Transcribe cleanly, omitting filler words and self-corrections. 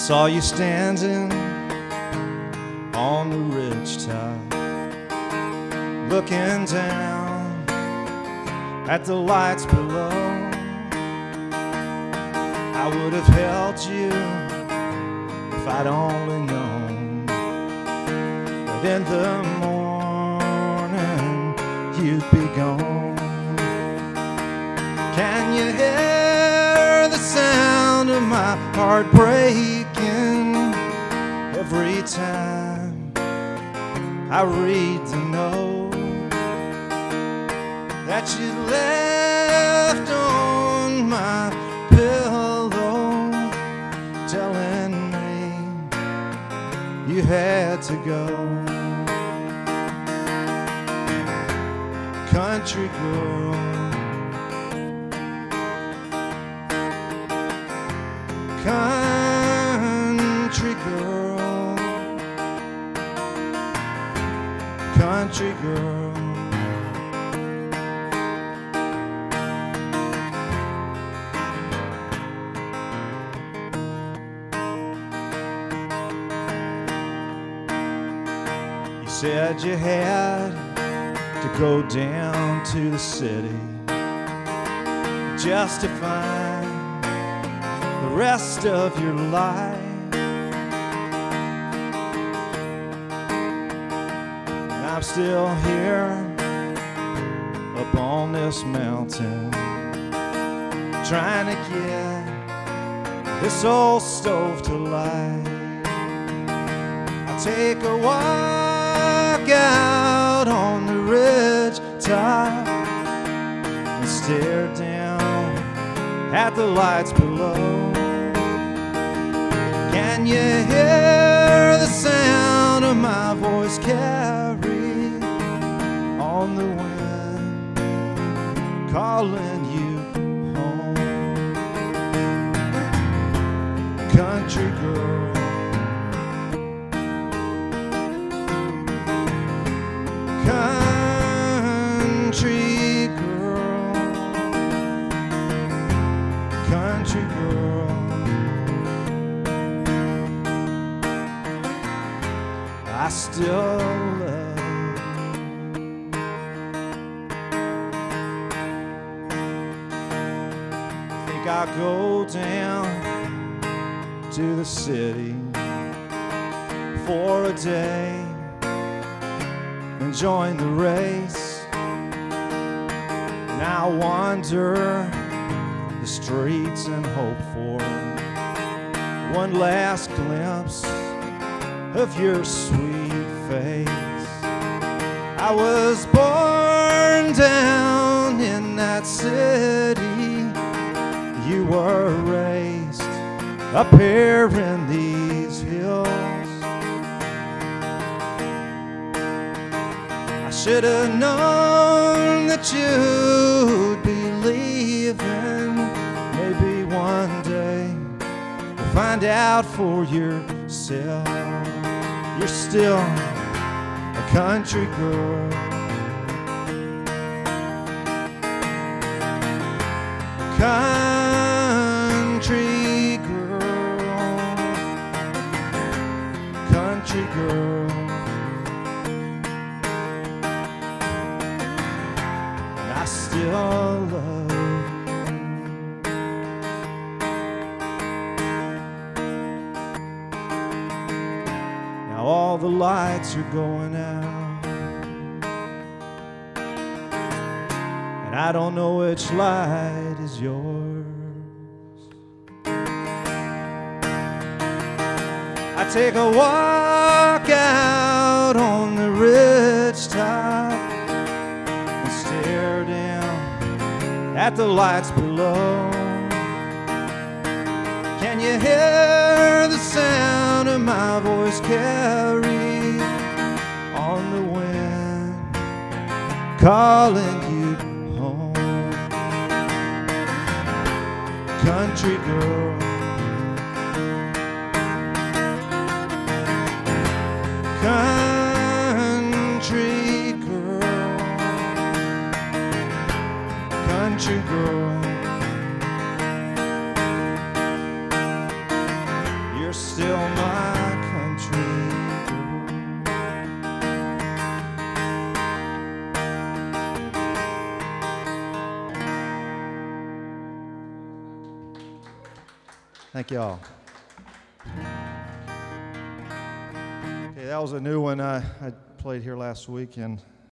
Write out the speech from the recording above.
saw you standing on the ridge top, looking down at the lights below. I would have held you if I'd only known that in the morning you'd be gone. Can you hear the sound of my heart breaking every time I read the note that you left on my pillow, telling me you had to go? Country girl, country girl, country girl. You said you had to go down to the city just to find the rest of your life. And I'm still here up on this mountain, trying to get this old stove to light. I take a walk out on the ridge top and stare down at the lights below. Can you hear the sound of my voice carried on the wind, calling you home? Country girl, country girl, country girl. I still love. Think I'll go down to the city for a day and join the race. And I'll wander the streets and hope for one last glimpse of your sweet face. I was born down in that city. You were raised up here in these hills. I should have known that you'd be leaving. Maybe one day you'll find out for yourself. You're still a country girl, country girl, country girl. And I still love. All the lights are going out, and I don't know which light is yours. I take a walk out on the ridge top and stare down at the lights below. Can you hear the sound of my voice carried on the wind, calling you home? Country girl, country girl, country girl. You're still Thank y'all. Okay, that was a new one I played here last week, and